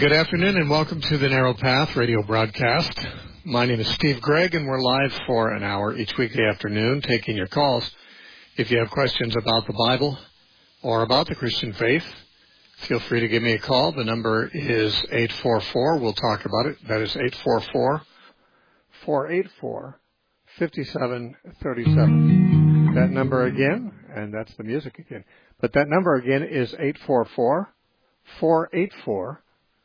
Good afternoon and welcome to the Narrow Path radio broadcast. My name is Steve Gregg and we're live for an hour each weekday afternoon taking your calls. If you have questions about the Bible or about the Christian faith, feel free to give me a call. The number is 844. We'll talk about it. That is 844-484-5737. That number again, and that's the music again. But that number again is 844-484-5737.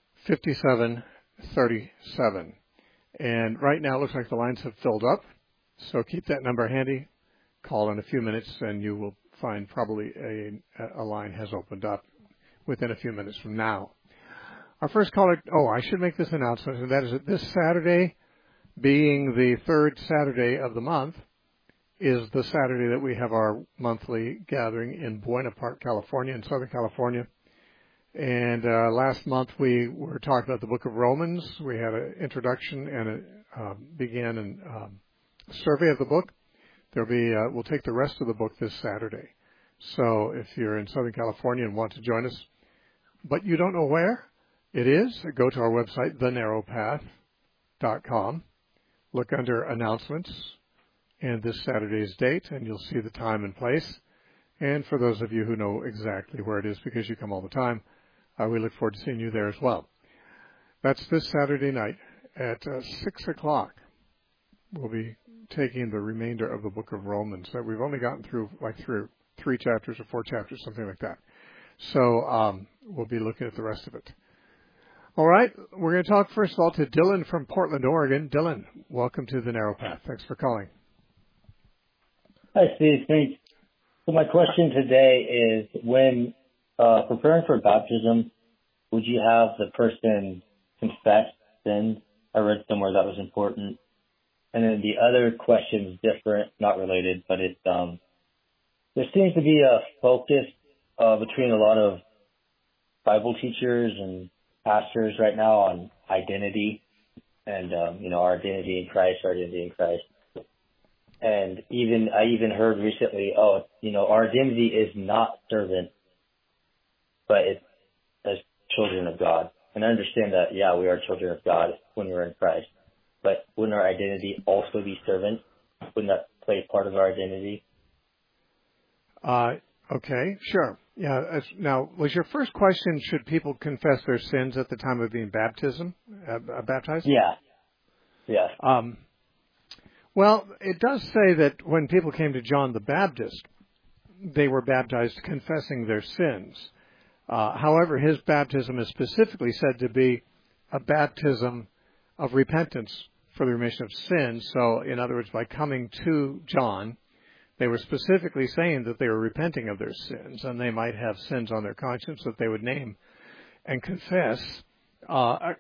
And right now it looks like the lines have filled up. So keep that number handy. Call in a few minutes and you will find probably a line has opened up within a few minutes from now. Our first caller, I should make this announcement, and that is that this Saturday, being the third Saturday of the month, is the Saturday that we have our monthly gathering in Buena Park, California, in Southern California. And last month we were talking about the book of Romans. We had an introduction and began a survey of the book. We'll take the rest of the book this Saturday. So if you're in Southern California and want to join us, but you don't know where it is, go to our website, thenarrowpath.com. Look under announcements and this Saturday's date, and you'll see the time and place. And for those of you who know exactly where it is because you come all the time, we look forward to seeing you there as well. That's this Saturday night at 6 o'clock. We'll be taking the remainder of the book of Romans that we've only gotten through three chapters or four chapters, something like that. So we'll be looking at the rest of it. All right, we're going to talk first of all to Dylan from Portland, Oregon. Dylan, welcome to the Narrow Path. Thanks for calling. Hi, Steve. Thanks. So my question today is, when preparing for baptism, would you have the person confess sins? I read somewhere that was important. And then the other question is different, not related, but it's there seems to be a focus between a lot of Bible teachers and pastors right now on identity and our identity in Christ, And I even heard recently, our identity is not servant, but it's as children of God. And I understand that, we are children of God when we're in Christ. But wouldn't our identity also be servant? Wouldn't that play part of our identity? Okay, sure. Yeah. Now, was your first question, should people confess their sins at the time of being baptized? Yeah. Yeah. Well, it does say that when people came to John the Baptist, they were baptized confessing their sins. However, his baptism is specifically said to be a baptism of repentance for the remission of sins. So, in other words, by coming to John, they were specifically saying that they were repenting of their sins, and they might have sins on their conscience that they would name and confess. A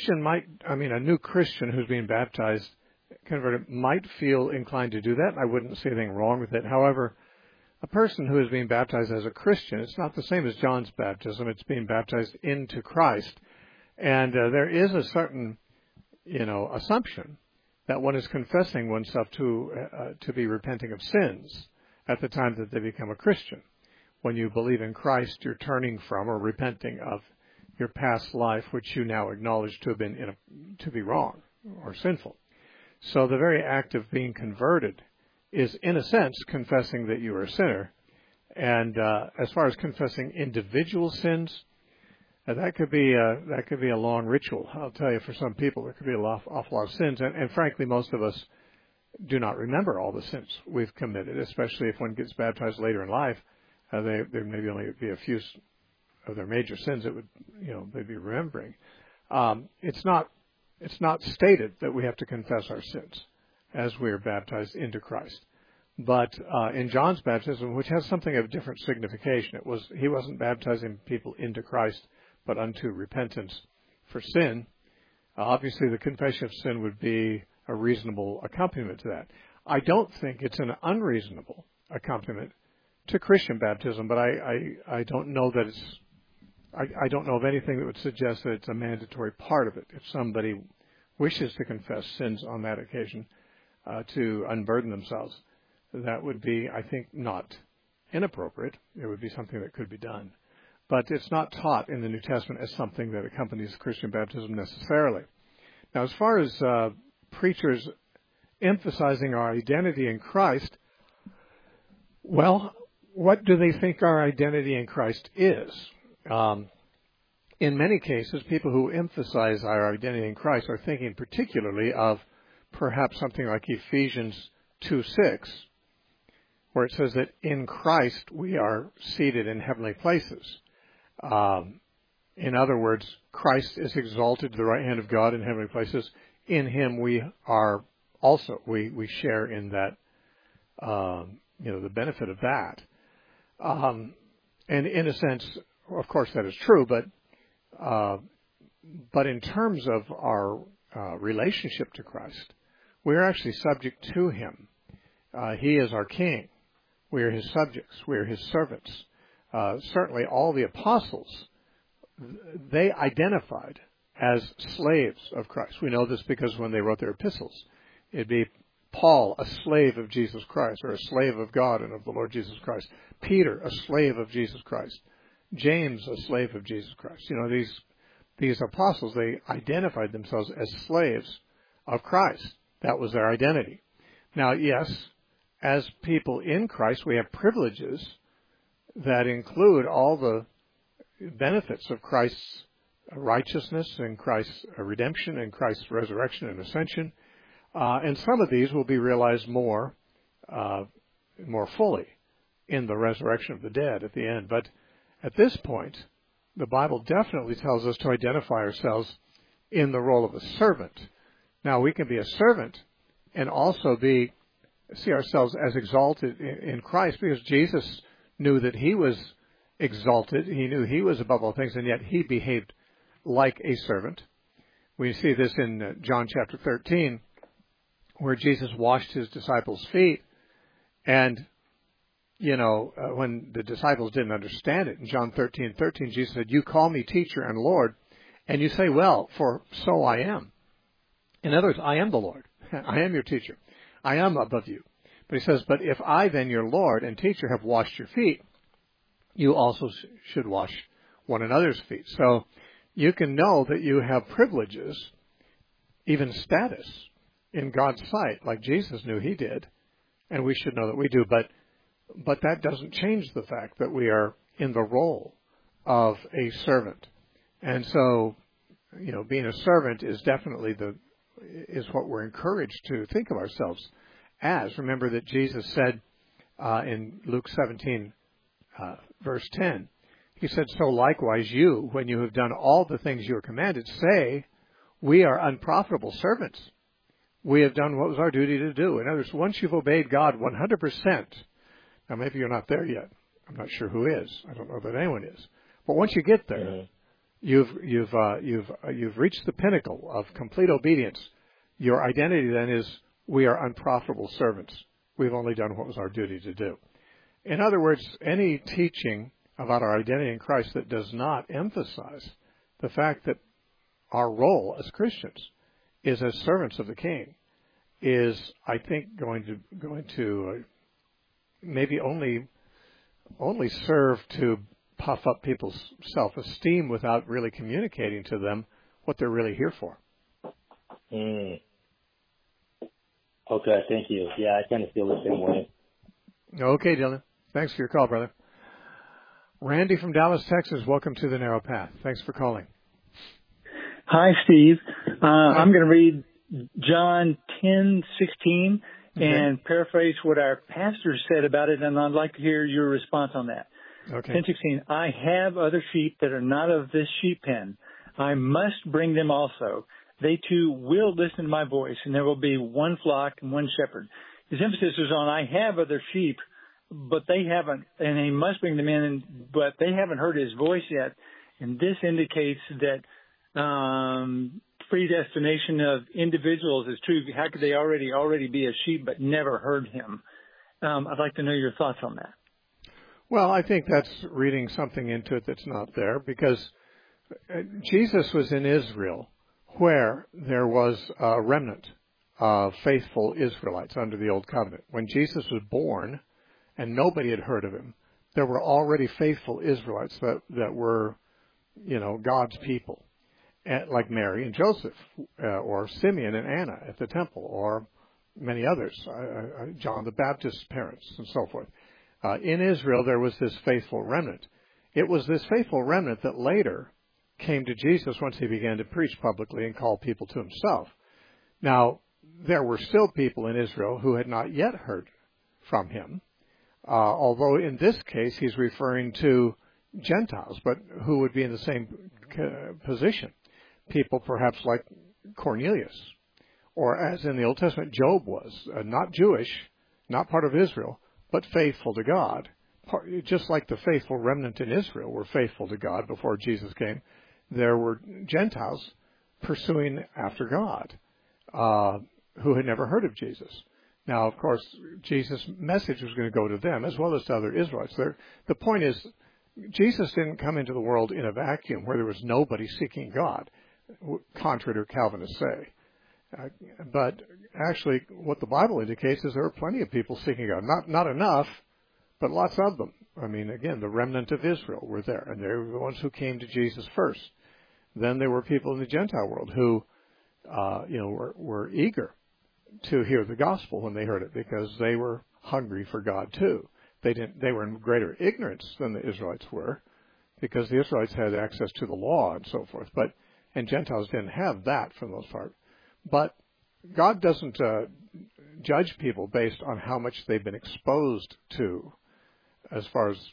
new Christian who's being baptized, converted, might feel inclined to do that. I wouldn't see anything wrong with it. However, a person who is being baptized as a Christian, it's not the same as John's baptism. It's being baptized into Christ. And there is a certain, assumption that one is confessing oneself to be repenting of sins at the time that they become a Christian. When you believe in Christ, you're turning from or repenting of your past life, which you now acknowledge to have been to be wrong or sinful. So the very act of being converted is, in a sense, confessing that you are a sinner. And as far as confessing individual sins, that could be a long ritual. I'll tell you, for some people, there could be an awful lot of sins. And frankly, most of us do not remember all the sins we've committed, especially if one gets baptized later in life. There maybe only be a few of their major sins that they'd be remembering. It's not stated that we have to confess our sins as we are baptized into Christ. But in John's baptism, which has something of different signification, he wasn't baptizing people into Christ, but unto repentance for sin. Obviously, the confession of sin would be a reasonable accompaniment to that. I don't think it's an unreasonable accompaniment to Christian baptism, but I don't know that it's. I don't know of anything that would suggest that it's a mandatory part of it. If somebody wishes to confess sins on that occasion to unburden themselves, that would be, I think, not inappropriate. It would be something that could be done. but it's not taught in the New Testament as something that accompanies Christian baptism necessarily. Now, as far as preachers emphasizing our identity in Christ, well, what do they think our identity in Christ is? In many cases, people who emphasize our identity in Christ are thinking particularly of perhaps something like Ephesians 2:6, where it says that in Christ we are seated in heavenly places. In other words, Christ is exalted to the right hand of God in heavenly places. In Him we are also, we share in that, the benefit of that. And in a sense, of course, that is true, but in terms of our relationship to Christ, we are actually subject to Him. He is our King. We are His subjects. We are His servants. Certainly all the apostles, they identified as slaves of Christ. We know this because when they wrote their epistles, it'd be Paul, a slave of Jesus Christ, or a slave of God and of the Lord Jesus Christ. Peter, a slave of Jesus Christ. James, a slave of Jesus Christ. These apostles, they identified themselves as slaves of Christ. That was their identity. Now, yes, as people in Christ, we have privileges that include all the benefits of Christ's righteousness and Christ's redemption and Christ's resurrection and ascension. And some of these will be realized more fully in the resurrection of the dead at the end. But at this point, the Bible definitely tells us to identify ourselves in the role of a servant. Now, we can be a servant and also see ourselves as exalted in Christ, because Jesus knew that He was exalted. He knew He was above all things, and yet He behaved like a servant. We see this in John chapter 13, where Jesus washed His disciples' feet. And, when the disciples didn't understand it, in John 13:13, Jesus said, "You call me teacher and Lord, and you say, well, for so I am." In other words, I am the Lord. I am your teacher. I am above you. But He says, but if I then, your Lord and teacher, have washed your feet, you also should wash one another's feet. So you can know that you have privileges, even status, in God's sight, like Jesus knew He did, and we should know that we do. But that doesn't change the fact that we are in the role of a servant. And so, being a servant is definitely is what we're encouraged to think of ourselves as. Remember that Jesus said in Luke 17, verse 10, He said, "So likewise you, when you have done all the things you are commanded, say, we are unprofitable servants. We have done what was our duty to do." In other words, once you've obeyed God 100%, now maybe you're not there yet. I'm not sure who is. I don't know that anyone is. But once you get there, you've reached the pinnacle of complete obedience. Your identity then is, we are unprofitable servants. We've only done what was our duty to do. In other words, any teaching about our identity in Christ that does not emphasize the fact that our role as Christians is as servants of the King is, I think, going to maybe only serve to puff up people's self-esteem without really communicating to them what they're really here for. Okay, thank you. Yeah, I kind of feel the same way. Okay, Dylan. Thanks for your call, brother. Randy from Dallas, Texas, welcome to the Narrow Path. Thanks for calling. Hi, Steve. I'm going to read John 10:16 and paraphrase what our pastor said about it, and I'd like to hear your response on that. Okay. 10:16, I have other sheep that are not of this sheep pen. I must bring them also. They too will listen to my voice, and there will be one flock and one shepherd. His emphasis is on, I have other sheep, but they haven't, and he must bring them in, but they haven't heard his voice yet. And this indicates that predestination of individuals is true. How could they already be a sheep but never heard him? I'd like to know your thoughts on that. Well, I think that's reading something into it that's not there, because Jesus was in Israel where there was a remnant of faithful Israelites under the Old Covenant. When Jesus was born and nobody had heard of him, there were already faithful Israelites that were, God's people, like Mary and Joseph, or Simeon and Anna at the temple, or many others, John the Baptist's parents, and so forth. In Israel, there was this faithful remnant. It was this faithful remnant that later came to Jesus once he began to preach publicly and call people to himself. Now, there were still people in Israel who had not yet heard from him, although in this case he's referring to Gentiles, but who would be in the same position. People perhaps like Cornelius, or as in the Old Testament, Job was, not Jewish, not part of Israel, but faithful to God. Just like the faithful remnant in Israel were faithful to God before Jesus came, there were Gentiles pursuing after God who had never heard of Jesus. Now, of course, Jesus' message was going to go to them as well as to other Israelites. The point is, Jesus didn't come into the world in a vacuum where there was nobody seeking God, contrary to Calvinists say. But actually, what the Bible indicates is there were plenty of people seeking God. Not enough, but lots of them. I mean, again, the remnant of Israel were there, and they were the ones who came to Jesus first. Then there were people in the Gentile world who, were eager to hear the gospel when they heard it, because they were hungry for God too. They were in greater ignorance than the Israelites were, because the Israelites had access to the law and so forth. And Gentiles didn't have that for the most part. But God doesn't judge people based on how much they've been exposed to, as far as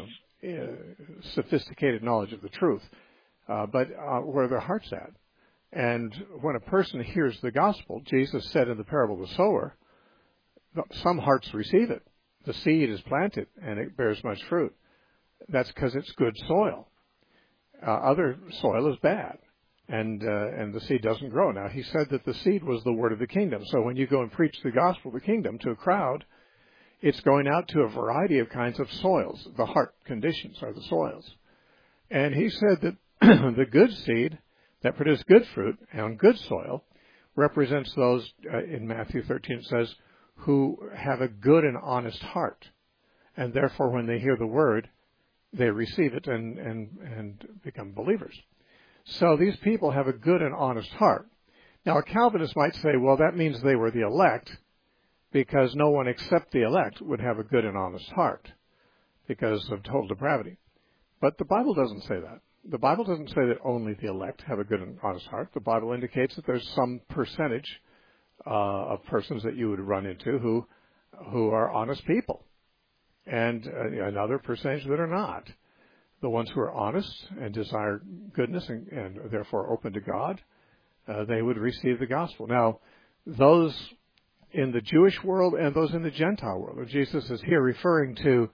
sophisticated knowledge of the truth, but where their heart's at. And when a person hears the gospel, Jesus said in the parable of the sower, some hearts receive it. The seed is planted and it bears much fruit. That's because it's good soil. Other soil is bad, and the seed doesn't grow. Now, he said that the seed was the word of the kingdom. So when you go and preach the gospel of the kingdom to a crowd, it's going out to a variety of kinds of soils. The heart conditions are the soils. And he said that the good seed that produce good fruit on good soil represents those, in Matthew 13 it says, who have a good and honest heart. And therefore, when they hear the word, they receive it and become believers. So these people have a good and honest heart. Now, a Calvinist might say, well, that means they were the elect, because no one except the elect would have a good and honest heart because of total depravity. But the Bible doesn't say that. The Bible doesn't say that only the elect have a good and honest heart. The Bible indicates that there's some percentage of persons that you would run into who are honest people, and another percentage that are not. The ones who are honest and desire goodness and therefore open to God, they would receive the gospel. Now, those in the Jewish world and those in the Gentile world, and Jesus is here referring to,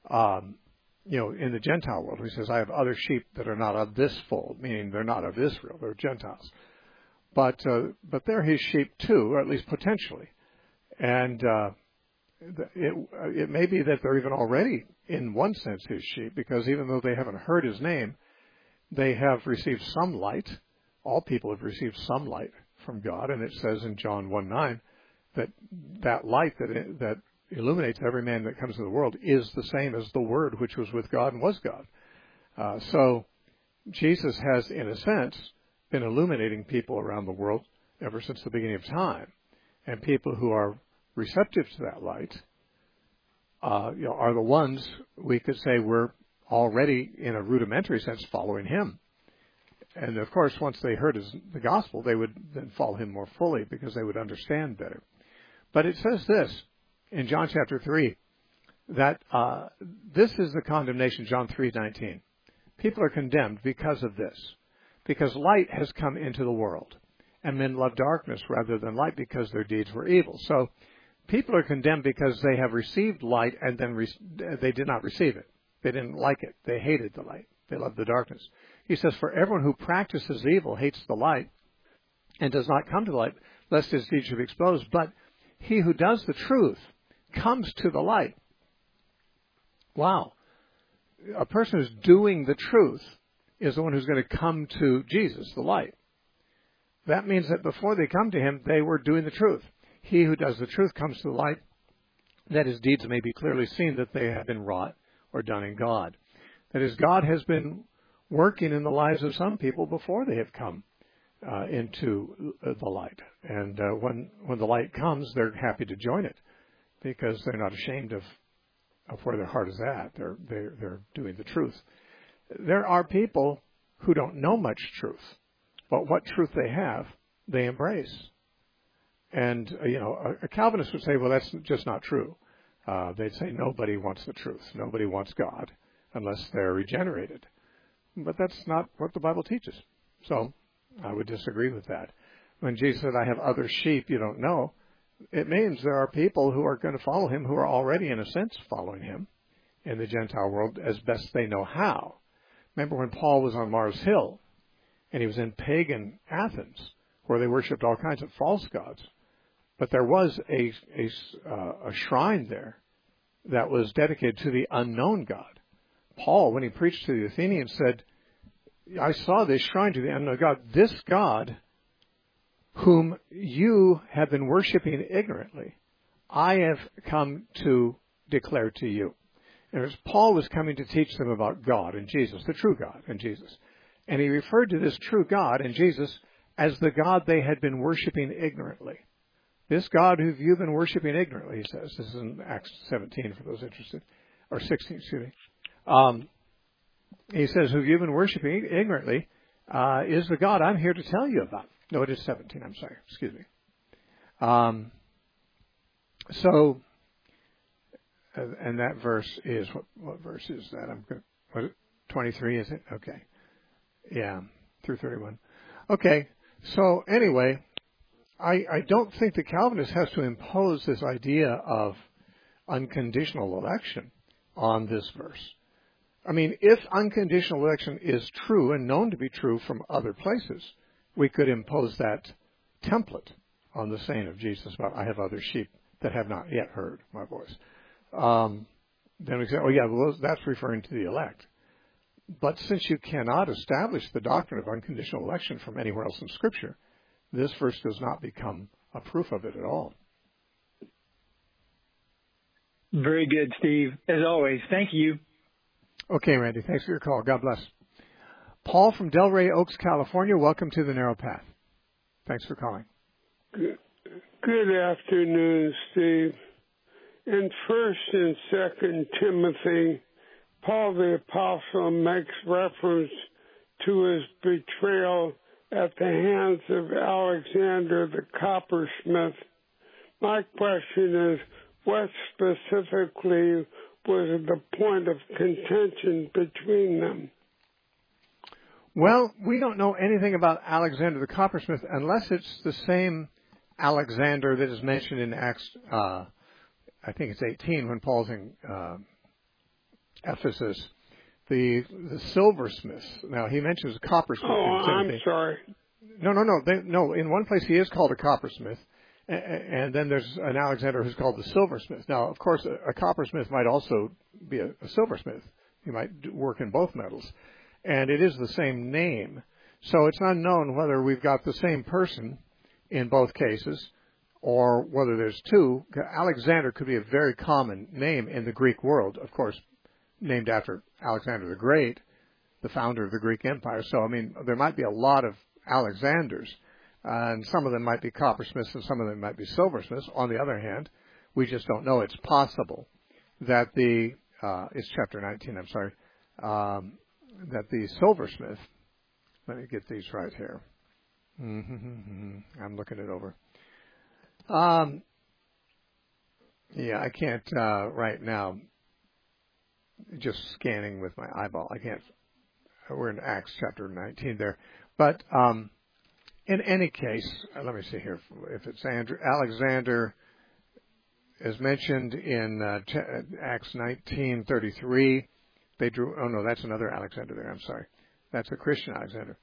in the Gentile world, he says, I have other sheep that are not of this fold, meaning they're not of Israel, they're Gentiles. But they're his sheep too, or at least potentially. And it may be that they're even already, in one sense, his sheep, because even though they haven't heard his name, they have received some light. All people have received some light from God, and it says in John 1:9 that light that illuminates every man that comes to the world is the same as the Word which was with God and was God. So Jesus has, in a sense, been illuminating people around the world ever since the beginning of time. And people who are receptive to that light are the ones we could say were already, in a rudimentary sense, following him. And, of course, once they heard the gospel, they would then follow him more fully because they would understand better. But it says this in John chapter 3, that this is the condemnation, John 3:19. People are condemned because of this, because light has come into the world, and men love darkness rather than light because their deeds were evil. So people are condemned because they have received light and then they did not receive it. They didn't like it. They hated the light. They loved the darkness. He says, for everyone who practices evil hates the light and does not come to the light, lest his deeds should be exposed. But he who does the truth comes to the light. Wow. A person who's doing the truth is the one who's going to come to Jesus, the light. That means that before they come to him, they were doing the truth. He who does the truth comes to the light, that his deeds may be clearly seen that they have been wrought, or done in God. That is, God has been working in the lives of some people before they have come into the light. And when the light comes, they're happy to join it because they're not ashamed of where their heart is at. They're doing the truth. There are people who don't know much truth, but what truth they have, they embrace. And, a Calvinist would say, well, that's just not true. They'd say nobody wants the truth. Nobody wants God unless they're regenerated. But that's not what the Bible teaches. So I would disagree with that. When Jesus said, I have other sheep you don't know, it means there are people who are going to follow him who are already, in a sense, following him in the Gentile world as best they know how. Remember when Paul was on Mars Hill and he was in pagan Athens where they worshipped all kinds of false gods. But there was a shrine there that was dedicated to the unknown God. Paul, when he preached to the Athenians, said, I saw this shrine to the unknown God. This God, whom you have been worshiping ignorantly, I have come to declare to you. And as Paul was coming to teach them about God and Jesus, the true God and Jesus. And he referred to this true God and Jesus as the God they had been worshiping ignorantly. This God who you've been worshiping ignorantly, he says. This is in Acts 17 for those interested. Or 16, excuse me. He says, who you've been worshiping ignorantly is the God I'm here to tell you about. No, it is 17. I'm sorry. Excuse me. And that verse is, what verse is that? Was it 23, is it? Okay. Yeah, through 31. Okay. So anyway, I don't think the Calvinist has to impose this idea of unconditional election on this verse. I mean, if unconditional election is true and known to be true from other places, we could impose that template on the saying of Jesus about, I have other sheep that have not yet heard my voice. Then we say, oh yeah, well, that's referring to the elect. But since you cannot establish the doctrine of unconditional election from anywhere else in Scripture, this verse does not become a proof of it at all. Very good, Steve. As always, thank you. Okay, Randy, thanks for your call. God bless. Paul from Delray Oaks, California, welcome to the Narrow Path. Thanks for calling. Good afternoon, Steve. In 1 and 2 Timothy, Paul the Apostle makes reference to his betrayal at the hands of Alexander the coppersmith. My question is, what specifically was the point of contention between them? Well, we don't know anything about Alexander the coppersmith unless it's the same Alexander that is mentioned in Acts, I think it's 18 when Paul's in Ephesus, the silversmiths. Now, he mentions coppersmith. Oh, I'm sorry. No. In one place he is called a coppersmith, and then there's an Alexander who's called the silversmith. Now, of course, a coppersmith might also be a silversmith. He might work in both metals. And it is the same name. So it's unknown whether we've got the same person in both cases or whether there's two. Alexander could be a very common name in the Greek world, of course, named after Alexander the Great, the founder of the Greek Empire. So, I mean, there might be a lot of Alexanders, and some of them might be coppersmiths and some of them might be silversmiths. On the other hand, we just don't know. It's possible that it's chapter 19, I'm sorry, that the silversmith, let me get these right here. I'm looking it over. Yeah, I can't right now, just scanning with my eyeball. I can't, we're in Acts chapter 19 there. But in any case, let me see here. If it's Alexander is mentioned in Acts 19:33, they drew. Oh no, that's another Alexander there. I'm sorry, that's a Christian Alexander.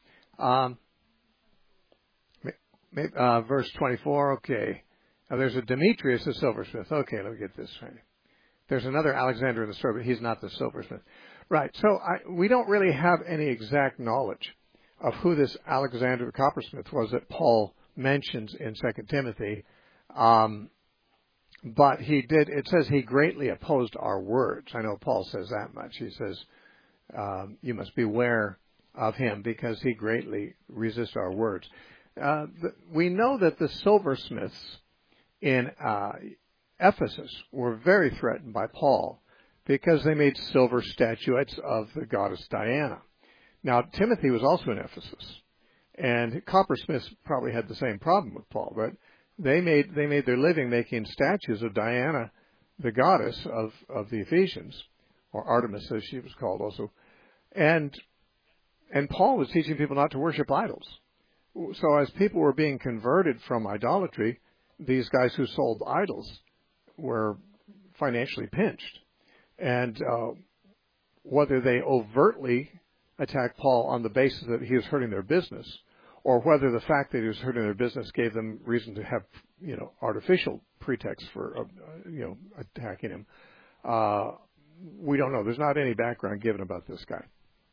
Verse 24. Okay, now, there's a Demetrius, the silversmith. Okay, let me get this right. There's another Alexander in the story, but he's not the silversmith. Right. So we don't really have any exact knowledge of who this Alexander the coppersmith was that Paul mentions in 2 Timothy. But he did, it says he greatly opposed our words. I know Paul says that much. He says, you must beware of him because he greatly resists our words. We know that the silversmiths in Ephesus were very threatened by Paul because they made silver statuettes of the goddess Diana. Now, Timothy was also in Ephesus, and coppersmiths probably had the same problem with Paul, but they made their living making statues of Diana, the goddess of the Ephesians, or Artemis as she was called also. And Paul was teaching people not to worship idols. So as people were being converted from idolatry, these guys who sold idols were financially pinched. And whether they overtly attacked Paul on the basis that he was hurting their business, or whether the fact that he was hurting their business gave them reason to have, artificial pretexts for, attacking him, we don't know. There's not any background given about this guy.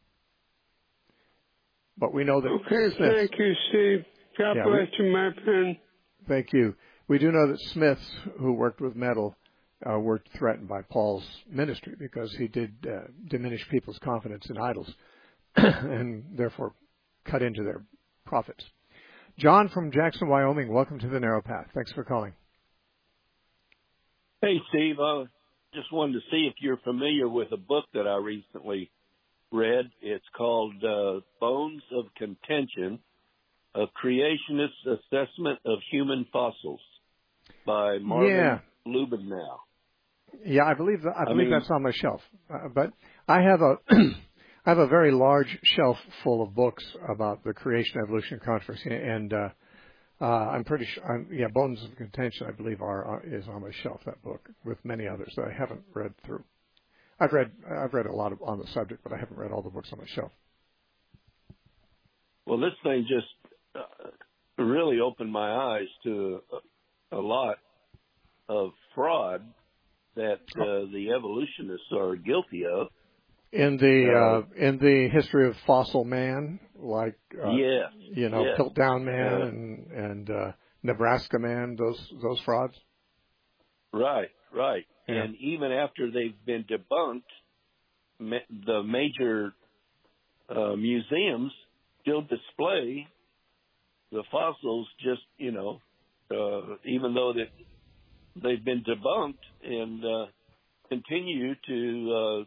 But we know that... Okay, Smith, thank you, Steve. God bless you, my friend. Thank you. We do know that Smiths, who worked with metal, were threatened by Paul's ministry because he did diminish people's confidence in idols and therefore cut into their profits. John from Jackson, Wyoming, welcome to the Narrow Path. Thanks for calling. Hey, Steve. I just wanted to see if you're familiar with a book that I recently read. It's called Bones of Contention, A Creationist Assessment of Human Fossils by Marvin Lubenow. Yeah, I believe that's on my shelf. But I have I have a very large shelf full of books about the creation evolution controversy, and I'm pretty sure. Bones of Contention, I believe, is on my shelf. That book with many others that I haven't read through. I've read a lot on the subject, but I haven't read all the books on my shelf. Well, this thing just really opened my eyes to a lot of fraud that the evolutionists are guilty of. In the history of fossil man, like Piltdown Man and Nebraska Man, those frauds. Right. Yeah. And even after they've been debunked, the major museums still display the fossils. Just even though they've been debunked, and continue to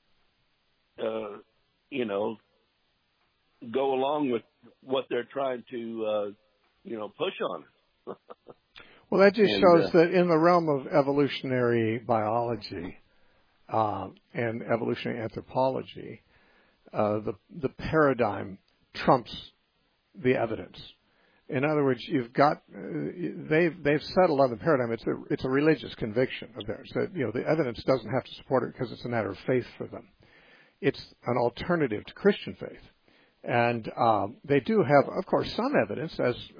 go along with what they're trying to push on us. Well, that just shows that in the realm of evolutionary biology and evolutionary anthropology, the paradigm trumps the evidence. In other words, you've got they've settled on the paradigm. It's a religious conviction of theirs that the evidence doesn't have to support it because it's a matter of faith for them. It's an alternative to Christian faith, and they do have, of course, some evidence.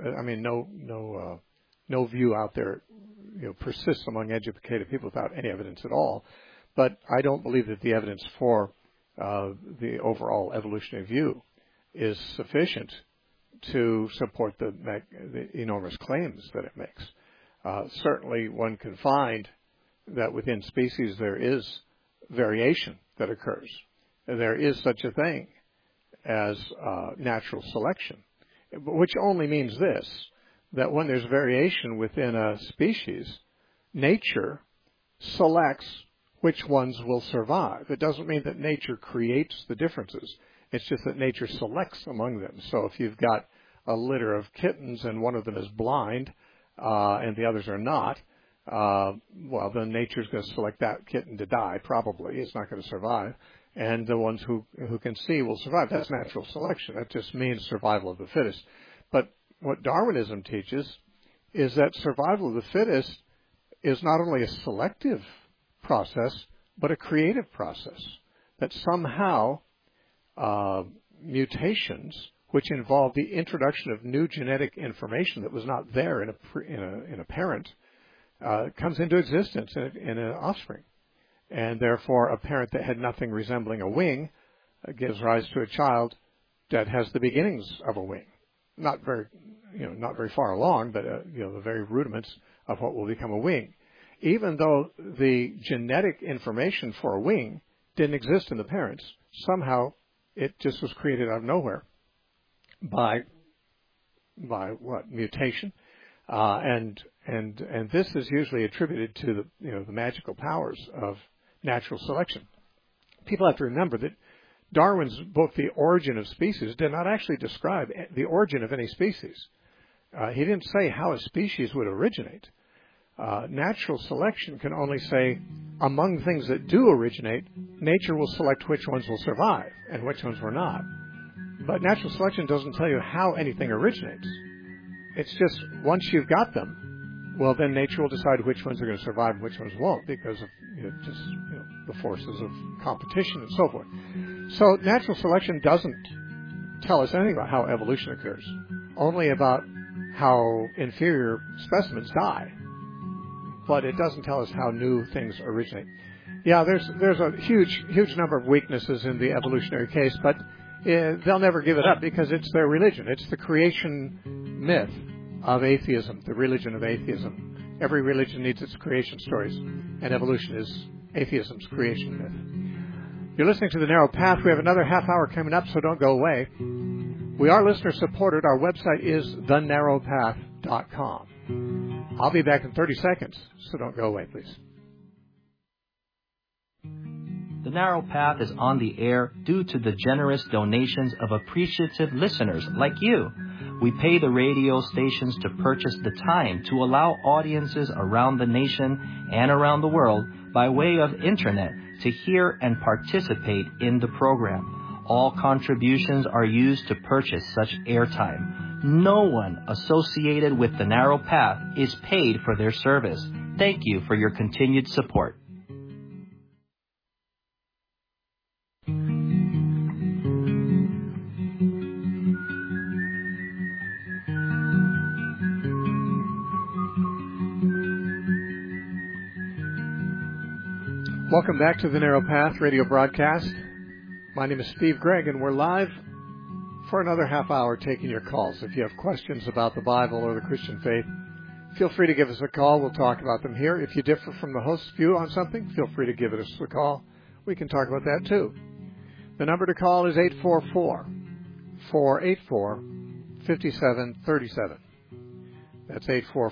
No view out there, persists among educated people without any evidence at all. But I don't believe that the evidence for the overall evolutionary view is sufficient to support the enormous claims that it makes. Certainly, one can find that within species there is variation that occurs. There is such a thing as natural selection, which only means this, that when there's variation within a species, nature selects which ones will survive. It doesn't mean that nature creates the differences. It's just that nature selects among them. So if you've got a litter of kittens and one of them is blind and the others are not, then nature's going to select that kitten to die, probably. It's not going to survive. And the ones who can see will survive. That's natural selection. That just means survival of the fittest. But what Darwinism teaches is that survival of the fittest is not only a selective process, but a creative process. That somehow mutations, which involve the introduction of new genetic information that was not there in a parent, comes into existence in an offspring. And therefore, a parent that had nothing resembling a wing gives rise to a child that has the beginnings of a wing. Not very far along, but the very rudiments of what will become a wing. even though the genetic information for a wing didn't exist in the parents, somehow it just was created out of nowhere by what? Mutation. And this is usually attributed to the magical powers of natural selection. People have to remember that Darwin's book, The Origin of Species, did not actually describe the origin of any species. He didn't say how a species would originate. Natural selection can only say, among things that do originate, nature will select which ones will survive and which ones will not. But natural selection doesn't tell you how anything originates. It's just once you've got them, well, then nature will decide which ones are going to survive and which ones won't because of the forces of competition and so forth. So natural selection doesn't tell us anything about how evolution occurs, only about how inferior specimens die. But it doesn't tell us how new things originate. Yeah, there's a huge number of weaknesses in the evolutionary case, but they'll never give it up because it's their religion. It's the creation myth of atheism, the religion of atheism. Every religion needs its creation stories, and evolution is atheism's creation myth. You're listening to The Narrow Path. We have another half hour coming up, so don't go away. We are listener-supported. Our website is thenarrowpath.com. I'll be back in 30 seconds, so don't go away, please. The Narrow Path is on the air due to the generous donations of appreciative listeners like you. We pay the radio stations to purchase the time to allow audiences around the nation and around the world by way of internet to hear and participate in the program. All contributions are used to purchase such airtime. No one associated with The Narrow Path is paid for their service. Thank you for your continued support. Welcome back to the Narrow Path radio broadcast. My name is Steve Gregg, and we're live for another half hour taking your calls. If you have questions about the Bible or the Christian faith, feel free to give us a call. We'll talk about them here. If you differ from the host's view on something, feel free to give us a call. We can talk about that too. The number to call is 844-484-5737. That's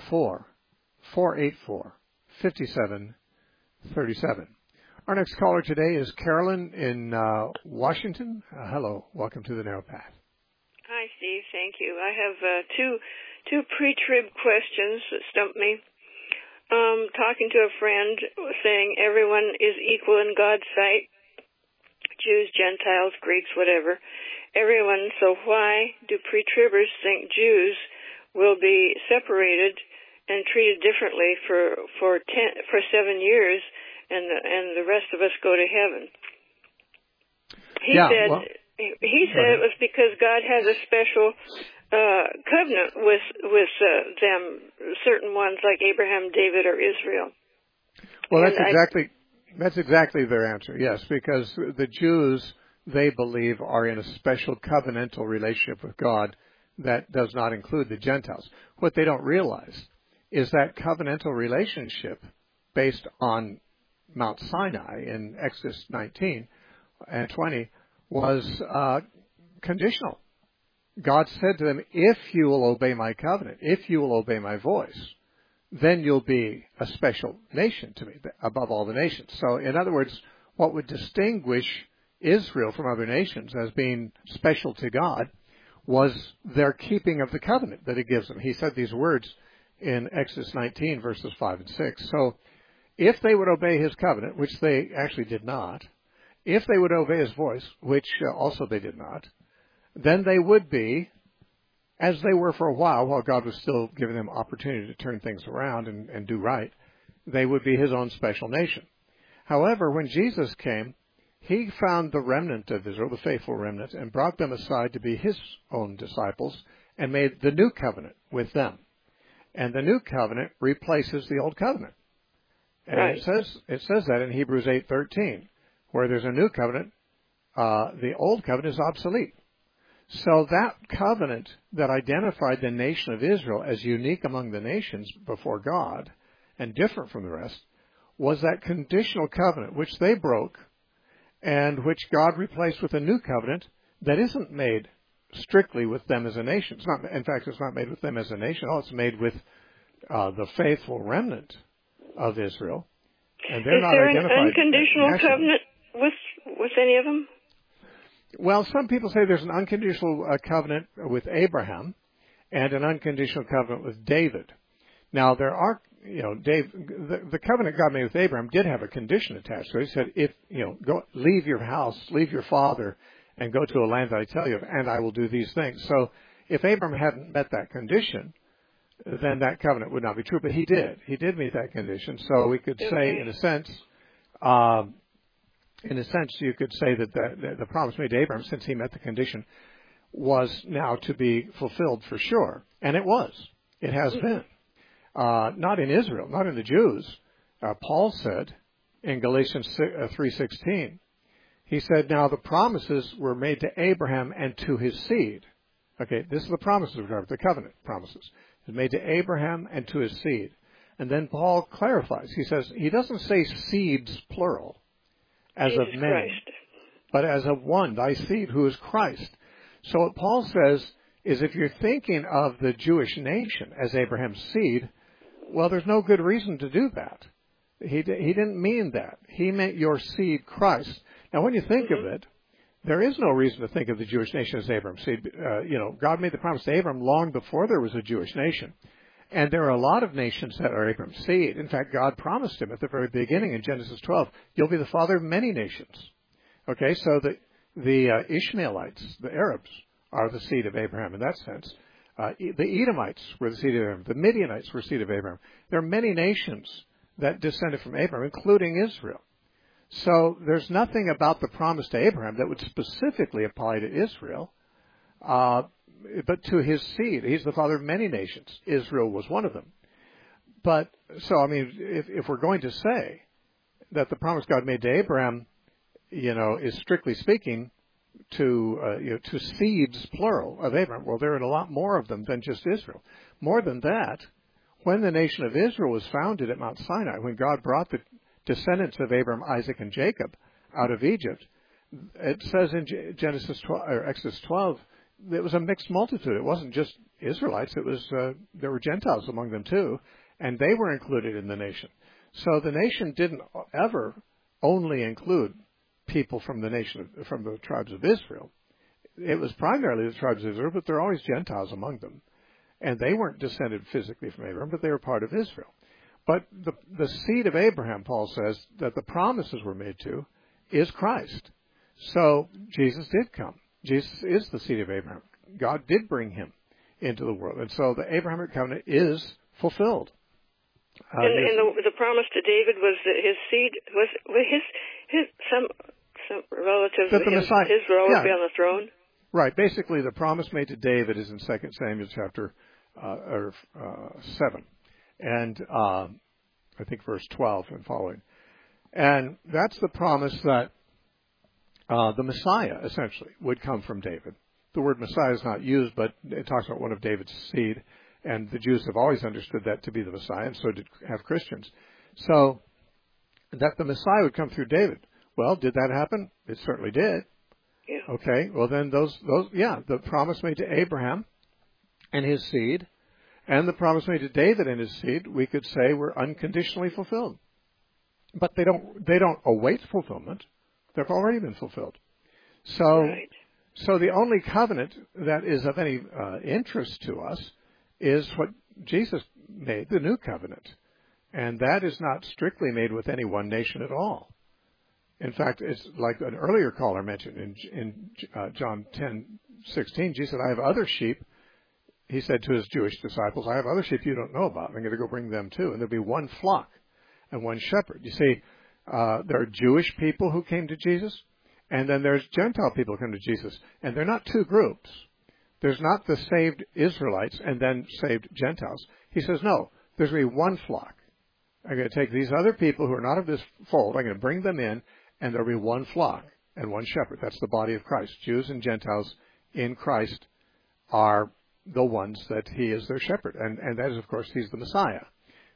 844-484-5737. Our next caller today is Carolyn in Washington. Hello. Welcome to the Narrow Path. Hi, Steve. Thank you. I have two pre-trib questions that stumped me. Talking to a friend saying everyone is equal in God's sight, Jews, Gentiles, Greeks, whatever. Everyone. So why do pre-tribbers think Jews will be separated and treated differently for 7 years? And the rest of us go to heaven. He said it was because God has a special covenant with them, certain ones like Abraham, David, or Israel. Well, that's exactly their answer. Yes, because the Jews, they believe, are in a special covenantal relationship with God that does not include the Gentiles. What they don't realize is that covenantal relationship based on Mount Sinai in Exodus 19 and 20 was conditional. God said to them, if you will obey my covenant, if you will obey my voice, then you'll be a special nation to me above all the nations. So in other words, what would distinguish Israel from other nations as being special to God was their keeping of the covenant that he gives them. He said these words in Exodus 19 verses 5 and 6. So if they would obey his covenant, which they actually did not, if they would obey his voice, which also they did not, then they would be, as they were for a while God was still giving them opportunity to turn things around and do right, they would be his own special nation. However, when Jesus came, he found the remnant of Israel, the faithful remnant, and brought them aside to be his own disciples and made the new covenant with them. And the new covenant replaces the old covenant. And right. It says that in Hebrews 8:13, where there's a new covenant, the old covenant is obsolete. So that covenant that identified the nation of Israel as unique among the nations before God and different from the rest, was that conditional covenant which they broke and which God replaced with a new covenant that isn't made strictly with them as a nation. It's not, in fact, it's not made with them as a nation. Oh, it's made with the faithful remnant of Israel. And they're Is not there an identified unconditional nationally. covenant with any of them? Well, some people say there's an unconditional covenant with Abraham and an unconditional covenant with David. Now, there are, the covenant God made with Abraham did have a condition attached to it. He said, go, leave your house, leave your father, and go to a land that I tell you of, and I will do these things. So if Abraham hadn't met that condition, then that covenant would not be true. But he did. He did meet that condition. So we could say, in a sense, you could say that the promise made to Abraham, since he met the condition, was now to be fulfilled for sure. And it was. It has been. Not in Israel, not in the Jews. Paul said in Galatians 3:16, he said, now the promises were made to Abraham and to his seed. Okay, this is the promises of God, the covenant promises. It's made to Abraham and to his seed. And then Paul clarifies. He says, he doesn't say seeds, plural, as Jesus of many, Christ. but as of one, thy seed, who is Christ. So what Paul says is if you're thinking of the Jewish nation as Abraham's seed, well, there's no good reason to do that. He didn't mean that. He meant your seed, Christ. Now, when you think of it, there is no reason to think of the Jewish nation as Abraham's seed. God made the promise to Abraham long before there was a Jewish nation. And there are a lot of nations that are Abraham's seed. In fact, God promised him at the very beginning in Genesis 12, you'll be the father of many nations. Okay, so the Ishmaelites, the Arabs, are the seed of Abraham in that sense. The Edomites were the seed of Abraham. The Midianites were the seed of Abraham. There are many nations that descended from Abraham, including Israel. So there's nothing about the promise to Abraham that would specifically apply to Israel, but to his seed. He's the father of many nations. Israel was one of them. But, so, I mean, if we're going to say that the promise God made to Abraham, is strictly speaking to seeds, plural, of Abraham, well, there are a lot more of them than just Israel. More than that, when the nation of Israel was founded at Mount Sinai, when God brought the descendants of Abraham, Isaac, and Jacob out of Egypt, it says in Exodus 12, it was a mixed multitude. It wasn't just Israelites. It was there were Gentiles among them too, and they were included in the nation. So the nation didn't ever only include people from the tribes of Israel. It was primarily the tribes of Israel, but there are always Gentiles among them, and they weren't descended physically from Abraham, but they were part of Israel. But the seed of Abraham, Paul says, that the promises were made to, is Christ. So Jesus did come. Jesus is the seed of Abraham. God did bring him into the world. And so the Abrahamic covenant is fulfilled. And the promise to David was that his seed was some relative of Israel would be on the throne. Right. Basically, the promise made to David is in 2 Samuel chapter 7. And I think verse 12 and following. And that's the promise that the Messiah, essentially, would come from David. The word Messiah is not used, but it talks about one of David's seed. And the Jews have always understood that to be the Messiah, and so did have Christians. So that the Messiah would come through David. Well, did that happen? It certainly did. Yeah. Okay. Well, then the promise made to Abraham and his seed, and the promise made to David and his seed, we could say were unconditionally fulfilled. But they don't await fulfillment. They've already been fulfilled. So, right. So the only covenant that is of any interest to us is what Jesus made, the new covenant. And that is not strictly made with any one nation at all. In fact, it's like an earlier caller mentioned in John 10:16. Jesus said, I have other sheep. He said to his Jewish disciples, I have other sheep you don't know about. I'm going to go bring them too. And there'll be one flock and one shepherd. You see, there are Jewish people who came to Jesus, and then there's Gentile people who come to Jesus. And they're not two groups. There's not the saved Israelites and then saved Gentiles. He says, no, there's going to be one flock. I'm going to take these other people who are not of this fold. I'm going to bring them in, and there'll be one flock and one shepherd. That's the body of Christ. Jews and Gentiles in Christ are the ones that he is their shepherd. And that is, of course, he's the Messiah.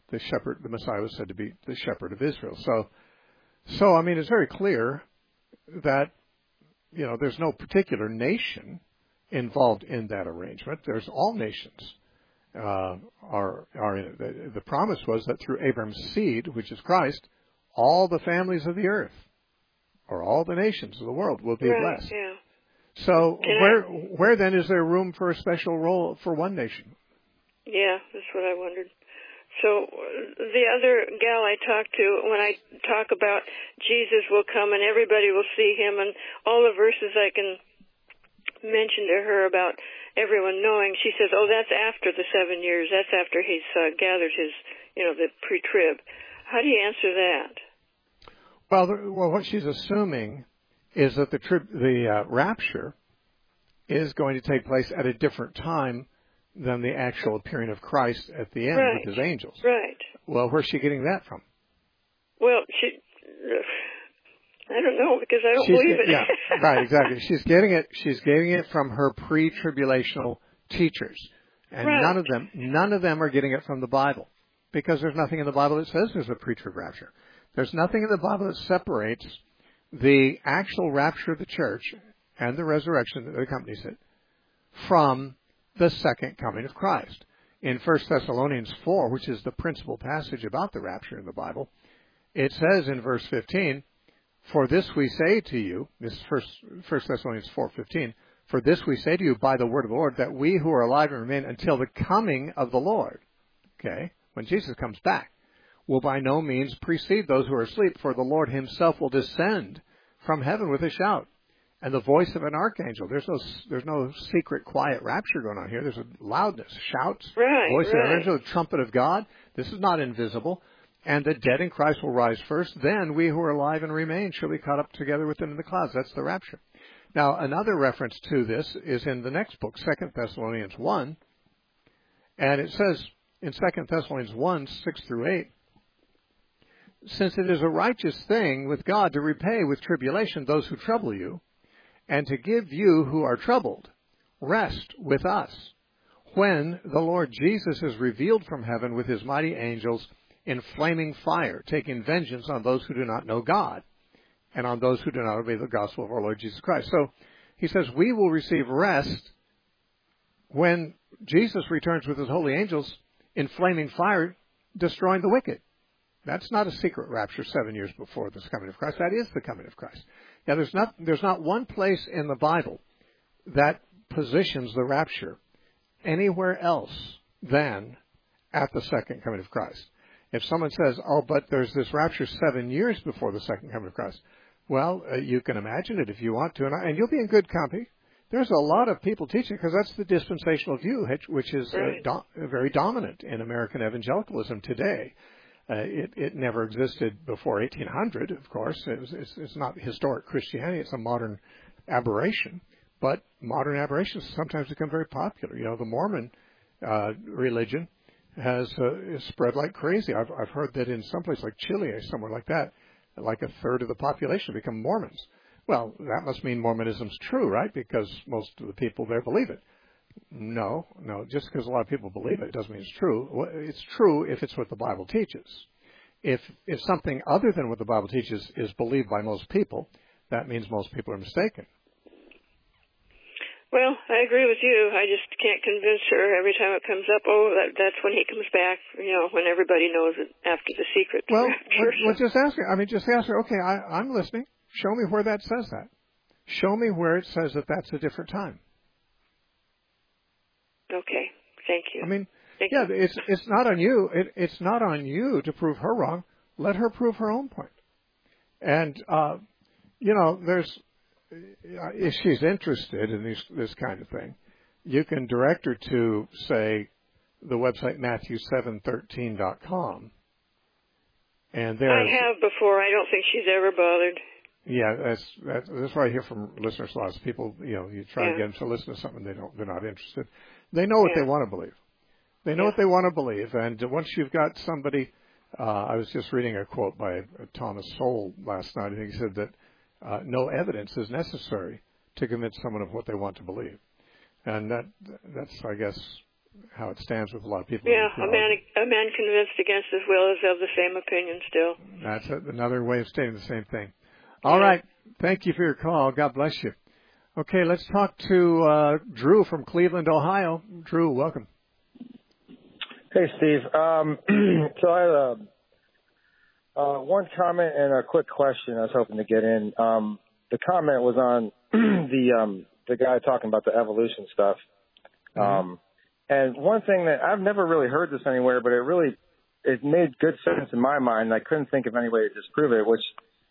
the shepherd, the Messiah was said to be the shepherd of Israel. So I mean, it's very clear that, there's no particular nation involved in that arrangement. There's all nations are in it. The promise was that through Abraham's seed, which is Christ, all the families of the earth, or all the nations of the world, will be blessed. Yeah. So where then is there room for a special role for one nation? Yeah, that's what I wondered. So the other gal I talked to, when I talk about Jesus will come and everybody will see him, and all the verses I can mention to her about everyone knowing, she says, oh, that's after the 7 years. That's after he's gathered his, the pre-trib. How do you answer that? Well, what she's assuming is that the rapture is going to take place at a different time than the actual appearing of Christ at the end with his angels. Right. Well, where's she getting that from? Well, I don't know, because I don't believe it. Yeah, right, exactly. She's getting it from her pre-tribulational teachers. And none of them are getting it from the Bible, because there's nothing in the Bible that says there's a pre-trib rapture. There's nothing in the Bible that separates the actual rapture of the church and the resurrection that accompanies it from the second coming of Christ. In 1 Thessalonians 4, which is the principal passage about the rapture in the Bible, it says in verse 15, for this we say to you, this is 1 Thessalonians 4:15, for this we say to you by the word of the Lord, that we who are alive and remain until the coming of the Lord, okay, when Jesus comes back, will by no means precede those who are asleep, for the Lord himself will descend from heaven with a shout, and the voice of an archangel. There's no secret, quiet rapture going on here. There's a loudness, shouts, voice of an archangel, the trumpet of God. This is not invisible. And the dead in Christ will rise first. Then we who are alive and remain shall be caught up together with them in the clouds. That's the rapture. Now, another reference to this is in the next book, 2 Thessalonians 1. And it says in 2 Thessalonians 1, 6 through 8, since it is a righteous thing with God to repay with tribulation those who trouble you, and to give you who are troubled rest with us, when the Lord Jesus is revealed from heaven with his mighty angels in flaming fire, taking vengeance on those who do not know God, and on those who do not obey the gospel of our Lord Jesus Christ. So he says we will receive rest when Jesus returns with his holy angels in flaming fire, destroying the wicked. That's not a secret rapture 7 years before the coming of Christ. That is the coming of Christ. Now, there's not one place in the Bible that positions the rapture anywhere else than at the second coming of Christ. If someone says, oh, but there's this rapture 7 years before the second coming of Christ, well, you can imagine it if you want to, and you'll be in good company. There's a lot of people teaching, because that's the dispensational view, which is very dominant in American evangelicalism today. It never existed before 1800, of course. It's not historic Christianity. It's a modern aberration. But modern aberrations sometimes become very popular. The Mormon religion has spread like crazy. I've heard that in some place like Chile, somewhere like that, like a third of the population become Mormons. Well, that must mean Mormonism's true, right? Because most of the people there believe it. No. Just because a lot of people believe it doesn't mean it's true. It's true if it's what the Bible teaches. If something other than what the Bible teaches is believed by most people, that means most people are mistaken. Well, I agree with you. I just can't convince her every time it comes up. Oh, that's when he comes back. When everybody knows it after the secret. Well, just ask her. Just ask her. Okay, I'm listening. Show me where that says that. Show me where it says that that's a different time. Okay, thank you. Thank you. It's not on you. It's not on you to prove her wrong. Let her prove her own point. And there's. If she's interested in this kind of thing, you can direct her to, say, the website Matthew713.com. And there, I have before. I don't think she's ever bothered. Yeah, that's what I hear from listeners. Lots of people, you try to get them to listen to something they're not interested. They know what they want to believe. They know what they want to believe, and once you've got somebody, I was just reading a quote by Thomas Sowell last night. I think he said that. No evidence is necessary to convince someone of what they want to believe. And that's, I guess, how it stands with a lot of people. Yeah, a man convinced against his will is of the same opinion still. That's another way of stating the same thing. All right. Thank you for your call. God bless you. Okay, let's talk to Drew from Cleveland, Ohio. Drew, welcome. Hey, Steve. So I have one comment and a quick question I was hoping to get in. The comment was on the guy talking about the evolution stuff. And one thing that I've never really heard this anywhere, but it made good sense in my mind. And I couldn't think of any way to disprove it, which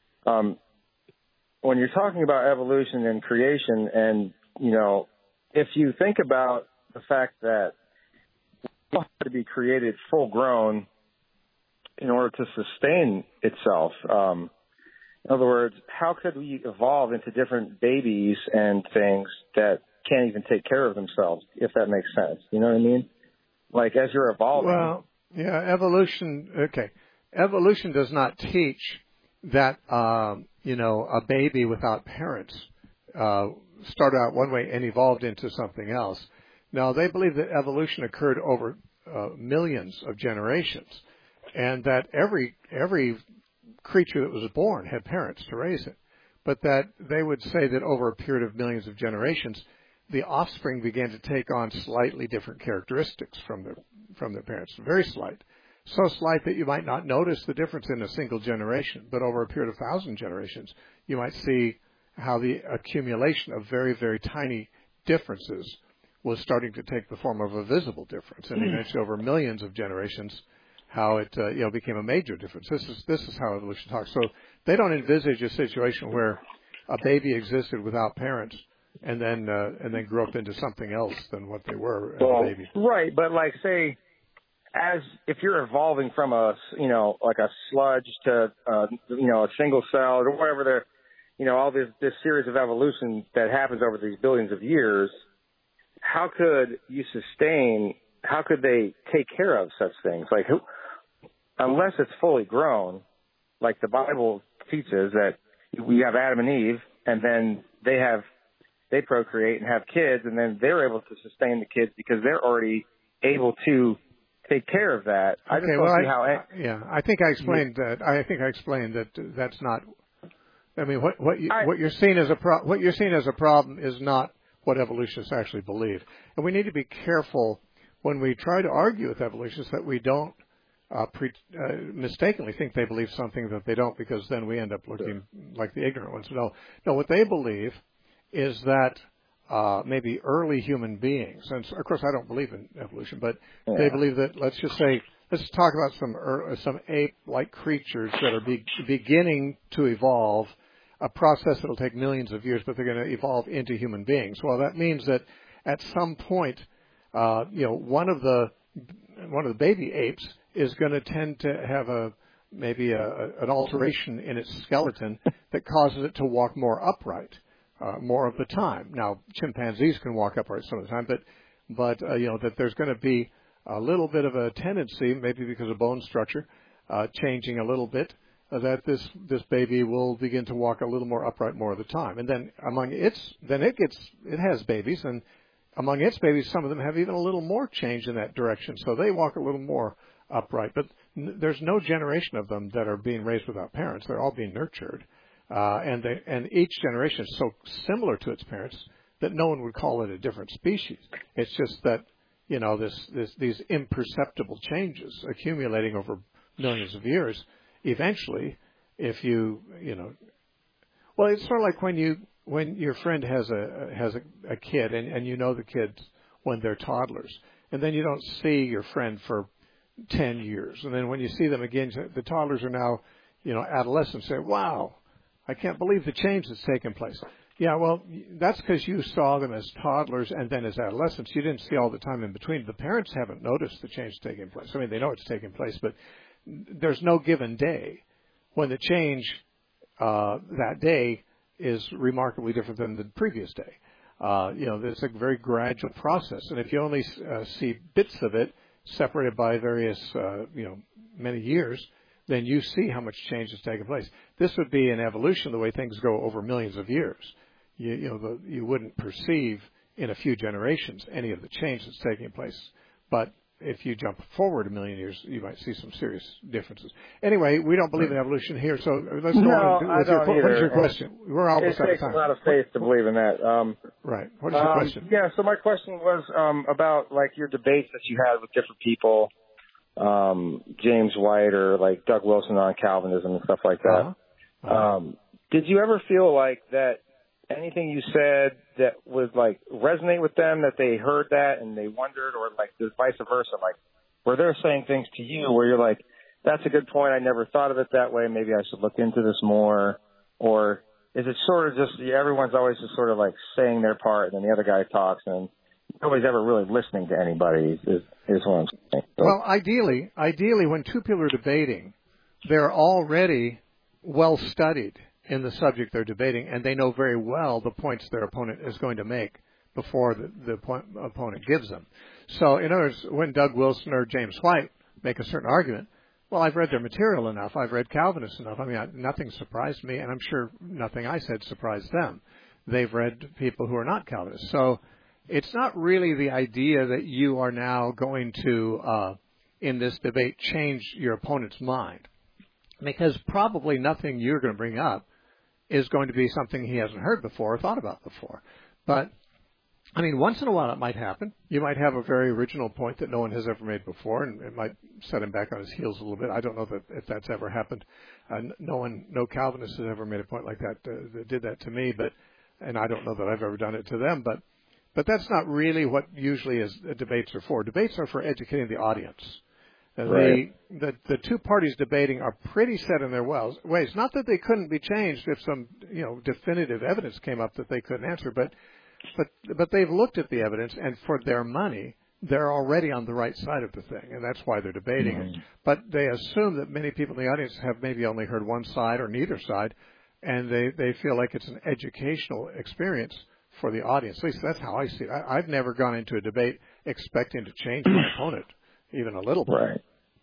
when you're talking about evolution and creation, and, you know, if you think about the fact that it had to be created full grown in order to sustain itself, in other words, how could we evolve into different babies and things that can't even take care of themselves, if that makes sense? You know what I mean? Like, as you're evolving. Well, yeah, evolution, okay. Evolution does not teach that, a baby without parents started out one way and evolved into something else. No, they believe that evolution occurred over millions of generations, and that every creature that was born had parents to raise it, but that they would say that over a period of millions of generations, the offspring began to take on slightly different characteristics from their parents, very slight. So slight that you might not notice the difference in a single generation, but over a period of 1,000 generations, you might see how the accumulation of very, very tiny differences was starting to take the form of a visible difference, and eventually over millions of generations, how it became a major difference. This is how evolution talks. So they don't envisage a situation where a baby existed without parents and then grew up into something else than what they were as a baby. Right, but like say, as if you're evolving from a sludge to a single cell or whatever, all this series of evolution that happens over these billions of years, how could they take care of such things? Like, unless it's fully grown, like the Bible teaches that we have Adam and Eve, and then they procreate and have kids, and then they're able to sustain the kids because they're already able to take care of that. I just don't see how. I think I explained that. I think I explained that that's not. I mean, what you're seeing as a problem is not what evolutionists actually believe, and we need to be careful when we try to argue with evolutionists that we don't mistakenly think they believe something that they don't, because then we end up looking like the ignorant ones. No, what they believe is that maybe early human beings, and of course I don't believe in evolution, but they believe that, let's talk about some ape-like creatures that are beginning to evolve, a process that will take millions of years, but they're going to evolve into human beings. Well, that means that at some point, one of the baby apes is going to tend to have an alteration in its skeleton that causes it to walk more upright more of the time. Now, chimpanzees can walk upright some of the time, but that there's going to be a little bit of a tendency, maybe because of bone structure changing a little bit, that this baby will begin to walk a little more upright more of the time. And then it has babies, and among its babies, some of them have even a little more change in that direction, so they walk a little more upright. But there's no generation of them that are being raised without parents. They're all being nurtured, and each generation is so similar to its parents that no one would call it a different species. It's just that these imperceptible changes accumulating over millions of years. Eventually, if well, it's sort of like when your friend has a kid, and you know the kids when they're toddlers, and then you don't see your friend for 10 years, and then when you see them again, the toddlers are now adolescents. Say, wow, I can't believe the change that's taken place. Yeah, well, that's because you saw them as toddlers and then as adolescents. You didn't see all the time in between. The parents haven't noticed the change taking place. I mean, they know it's taking place, but there's no given day when the change that day is remarkably different than the previous day. It's a very gradual process, and if you only see bits of it separated by various, many years, then you see how much change has taken place. This would be an evolution, the way things go over millions of years. You wouldn't perceive in a few generations any of the change that's taking place. But if you jump forward a million years, you might see some serious differences. Anyway, we don't believe in evolution here, so let's go on with what is your question? We're almost out of time. It takes a lot of faith to believe in that. Right. What is your question? Yeah, so my question was about, like, your debates that you had with different people, James White or, like, Doug Wilson on Calvinism and stuff like that. Did you ever feel like that anything you said that would, like, resonate with them, that they heard that and they wondered, or, like, vice versa, like, where they're saying things to you where you're like, that's a good point, I never thought of it that way, maybe I should look into this more, or is it sort of just everyone's always just sort of, like, saying their part and then the other guy talks and nobody's ever really listening to anybody is what I'm saying. So, well, ideally, when two people are debating, they're already well studied in the subject they're debating, and they know very well the points their opponent is going to make before the opponent gives them. So, in other words, when Doug Wilson or James White make a certain argument, well, I've read their material enough, I've read Calvinists enough. I mean, nothing surprised me, and I'm sure nothing I said surprised them. They've read people who are not Calvinists. So, it's not really the idea that you are now going to, in this debate, change your opponent's mind. Because probably nothing you're going to bring up is going to be something he hasn't heard before or thought about before. But, I mean, once in a while it might happen. You might have a very original point that no one has ever made before, and it might set him back on his heels a little bit. I don't know if that's ever happened. No Calvinist has ever made a point like that that did that to me, and I don't know that I've ever done it to them. But that's not really what usually debates are for. Debates are for educating the audience. Right. The two parties debating are pretty set in their ways. Not that they couldn't be changed if some definitive evidence came up that they couldn't answer, but they've looked at the evidence, and for their money, they're already on the right side of the thing, and that's why they're debating it. But they assume that many people in the audience have maybe only heard one side or neither side, and they feel like it's an educational experience for the audience. At least that's how I see it. I've never gone into a debate expecting to change my opponent even a little bit. Right.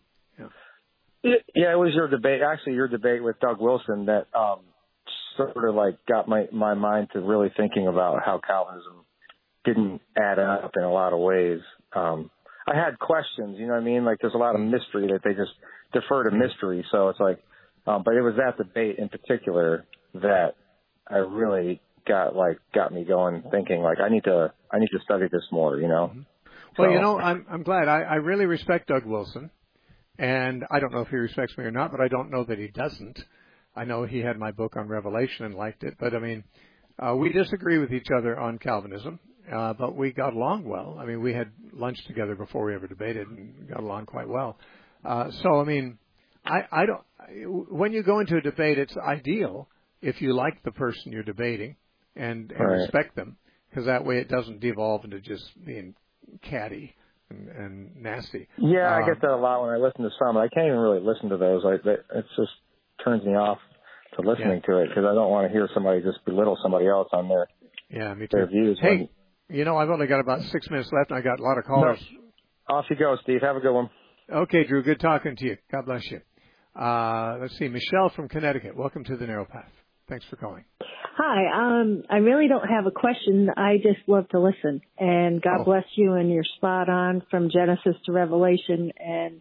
Yeah, it was your debate with Doug Wilson that sort of like got my mind to really thinking about how Calvinism didn't add up in a lot of ways. I had questions, you know what I mean? Like there's a lot of mystery that they just defer to mystery. So it's like, but it was that debate in particular that I really got me going thinking like I need to study this more, you know? Well, I'm glad. I really respect Doug Wilson, and I don't know if he respects me or not, but I don't know that he doesn't. I know he had my book on Revelation and liked it, but I mean, we disagree with each other on Calvinism, but we got along well. I mean, we had lunch together before we ever debated and got along quite well. So, I mean, I don't. When you go into a debate, it's ideal if you like the person you're debating and respect them, because that way it doesn't devolve into just being catty and nasty. Yeah, I get that a lot when I listen to some. I can't even really listen to those. It just turns me off to listening to it because I don't want to hear somebody just belittle somebody else on their views. Hey, I've only got about 6 minutes left, and I got a lot of callers. No. Off you go, Steve. Have a good one. Okay, Drew. Good talking to you. God bless you. Let's see. Michelle from Connecticut. Welcome to the Narrow Path. Thanks for calling. Hi. I really don't have a question. I just love to listen. And God bless you, and you're spot on from Genesis to Revelation. And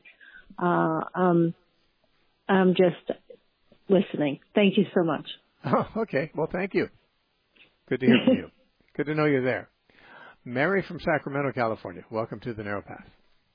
I'm just listening. Thank you so much. Oh, okay. Well, thank you. Good to hear from you. Good to know you're there. Mary from Sacramento, California. Welcome to the Narrow Path.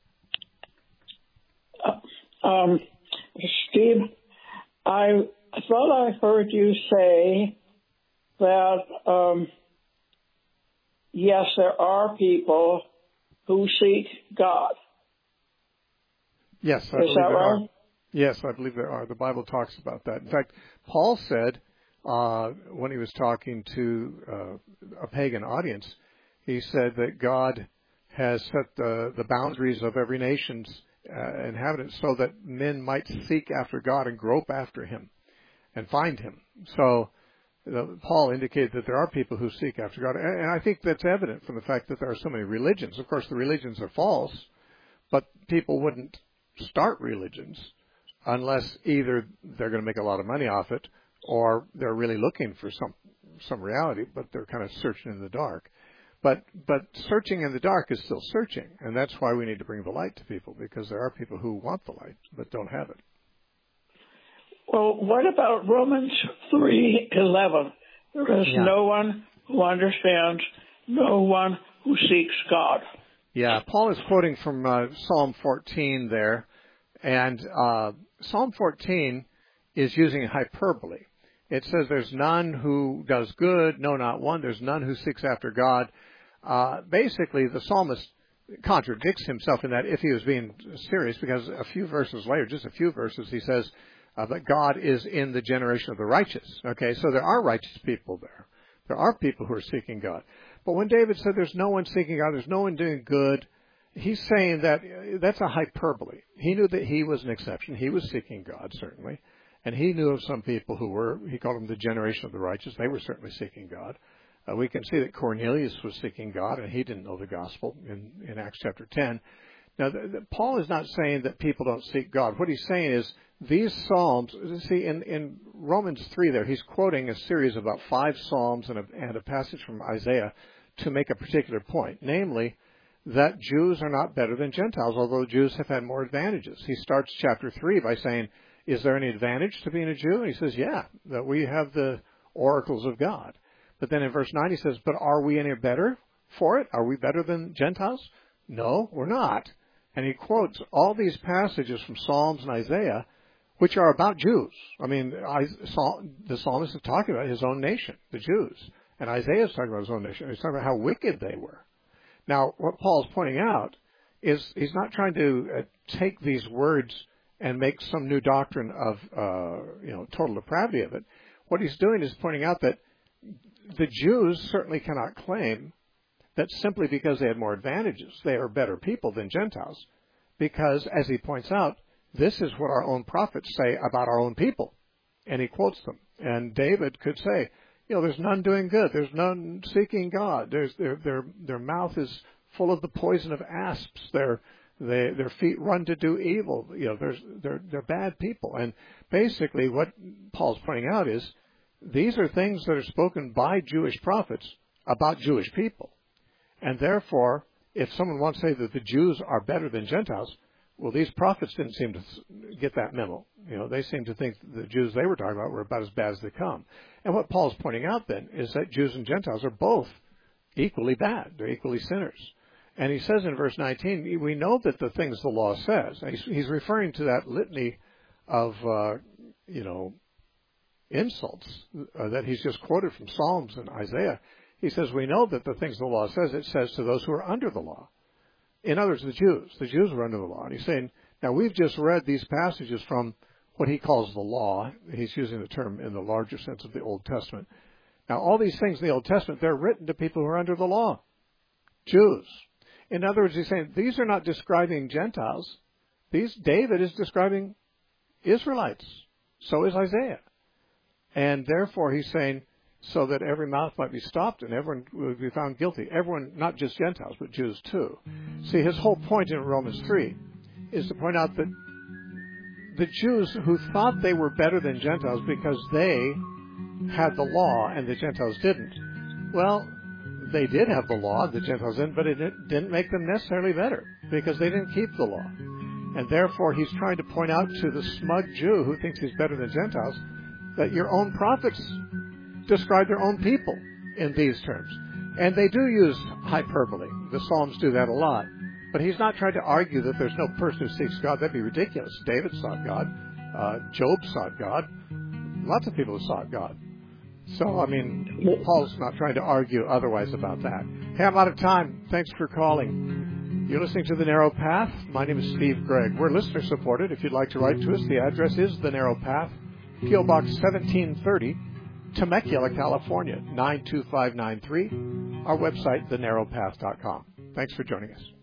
Steve, I thought I heard you say that, yes, there are people who seek God. Yes, I believe there are. Yes, I believe there are. The Bible talks about that. In fact, Paul said when he was talking to a pagan audience, he said that God has set the boundaries of every nation's inhabitants so that men might seek after God and grope after him and find him. So Paul indicated that there are people who seek after God. And I think that's evident from the fact that there are so many religions. Of course, the religions are false, but people wouldn't start religions unless either they're going to make a lot of money off it or they're really looking for some reality, but they're kind of searching in the dark. But searching in the dark is still searching, and that's why we need to bring the light to people, because there are people who want the light but don't have it. Well, what about Romans 3:11? There is no one who understands, no one who seeks God. Yeah, Paul is quoting from Psalm 14 there, and Psalm 14 is using hyperbole. It says there's none who does good, no, not one. There's none who seeks after God. Basically, the psalmist contradicts himself in that if he was being serious, because a few verses later, just a few verses, he says that God is in the generation of the righteous. Okay, so there are righteous people there. There are people who are seeking God. But when David said there's no one seeking God, there's no one doing good, he's saying that that's a hyperbole. He knew that he was an exception. He was seeking God, certainly. And he knew of some people who were, he called them the generation of the righteous. They were certainly seeking God. We can see that Cornelius was seeking God, and he didn't know the gospel in Acts chapter 10. Now, Paul is not saying that people don't seek God. What he's saying is these psalms, see, in Romans 3 there, he's quoting a series of about 5 psalms and a passage from Isaiah to make a particular point, namely that Jews are not better than Gentiles, although Jews have had more advantages. He starts chapter 3 by saying, is there any advantage to being a Jew? And he says, yeah, that we have the oracles of God. But then in verse 9 he says, but are we any better for it? Are we better than Gentiles? No, we're not. And he quotes all these passages from Psalms and Isaiah, which are about Jews. I mean, the psalmist is talking about his own nation, the Jews. And Isaiah is talking about his own nation. He's talking about how wicked they were. Now, what Paul's pointing out is he's not trying to take these words and make some new doctrine of, total depravity of it. What he's doing is pointing out that the Jews certainly cannot claim that simply because they had more advantages, they are better people than Gentiles. Because, as he points out, this is what our own prophets say about our own people. And he quotes them. And David could say, there's none doing good. There's none seeking God. Their mouth is full of the poison of asps. Their feet run to do evil. They're bad people. And basically what Paul's pointing out is these are things that are spoken by Jewish prophets about Jewish people. And therefore, if someone wants to say that the Jews are better than Gentiles, well, these prophets didn't seem to get that memo. They seemed to think the Jews they were talking about were about as bad as they come. And what Paul's pointing out then is that Jews and Gentiles are both equally bad. They're equally sinners. And he says in verse 19, we know that the things the law says. He's referring to that litany of, insults that he's just quoted from Psalms and Isaiah. He says, we know that the things the law says, it says to those who are under the law. In other words, the Jews were under the law. And he's saying, now we've just read these passages from what he calls the law. He's using the term in the larger sense of the Old Testament. Now, all these things in the Old Testament, they're written to people who are under the law. Jews. In other words, he's saying, these are not describing Gentiles. David is describing Israelites. So is Isaiah. And therefore, he's saying, so that every mouth might be stopped and everyone would be found guilty. Everyone, not just Gentiles, but Jews too. See, his whole point in Romans 3 is to point out that the Jews who thought they were better than Gentiles because they had the law and the Gentiles didn't. Well, they did have the law, the Gentiles didn't, but it didn't make them necessarily better because they didn't keep the law. And therefore, he's trying to point out to the smug Jew who thinks he's better than Gentiles that your own prophets describe their own people in these terms. And they do use hyperbole. The Psalms do that a lot. But he's not trying to argue that there's no person who seeks God. That'd be ridiculous. David sought God. Job sought God. Lots of people have sought God. So, Paul's not trying to argue otherwise about that. Hey, I'm out of time. Thanks for calling. You're listening to The Narrow Path. My name is Steve Gregg. We're listener supported. If you'd like to write to us, the address is The Narrow Path, P.O. Box 1730, Temecula, California, 92593. Our website, thenarrowpath.com. Thanks for joining us.